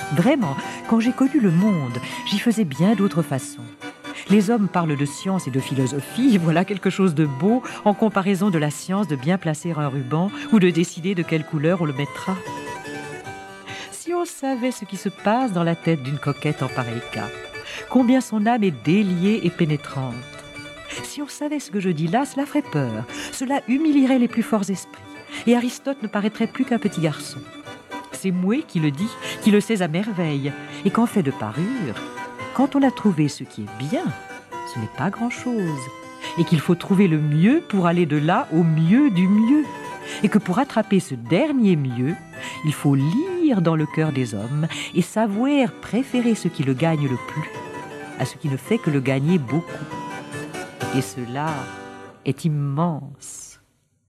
Vraiment, quand j'ai connu le monde, j'y faisais bien d'autres façons. Les hommes parlent de science et de philosophie, voilà quelque chose de beau en comparaison de la science de bien placer un ruban ou de décider de quelle couleur on le mettra. Si on savait ce qui se passe dans la tête d'une coquette en pareil cas, combien son âme est déliée et pénétrante. Si on savait ce que je dis là, cela ferait peur, cela humilierait les plus forts esprits, et Aristote ne paraîtrait plus qu'un petit garçon. C'est Moué qui le dit, qui le sait à merveille, et qu'en fait de parure, quand on a trouvé ce qui est bien, ce n'est pas grand-chose, et qu'il faut trouver le mieux pour aller de là au mieux du mieux, et que pour attraper ce dernier mieux, il faut lire dans le cœur des hommes et savoir préférer ce qui le gagne le plus à ce qui ne fait que le gagner beaucoup. Et cela est immense.